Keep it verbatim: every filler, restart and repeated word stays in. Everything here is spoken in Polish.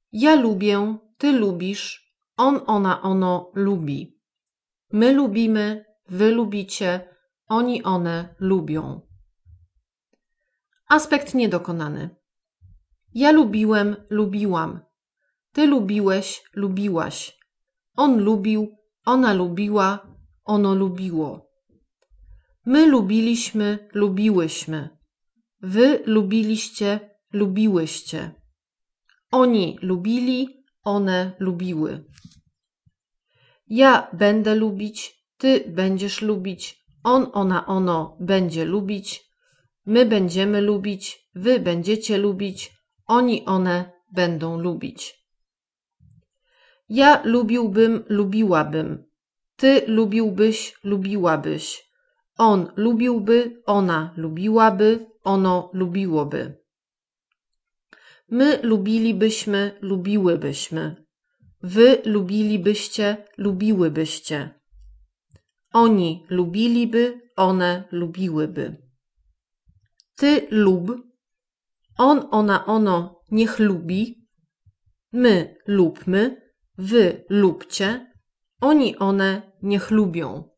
Ja lubię, ty lubisz, on, ona, ono lubi. My lubimy, wy lubicie, oni, one lubią. Aspekt niedokonany. Ja lubiłem, lubiłam. Ty lubiłeś, lubiłaś. On lubił, ona lubiła, ono lubiło. My lubiliśmy, lubiłyśmy. Wy lubiliście, lubiłyście. Oni lubili, one lubiły. Ja będę lubić, ty będziesz lubić, on, ona, ono będzie lubić. My będziemy lubić, wy będziecie lubić, oni, one będą lubić. Ja lubiłbym, lubiłabym. Ty lubiłbyś, lubiłabyś. On lubiłby, ona lubiłaby, ono lubiłoby. My lubilibyśmy, lubiłybyśmy. Wy lubilibyście, lubiłybyście. Oni lubiliby, one lubiłyby. Ty lub. On, ona, ono niech lubi. My lubmy. Wy lubcie. Oni, one niech lubią.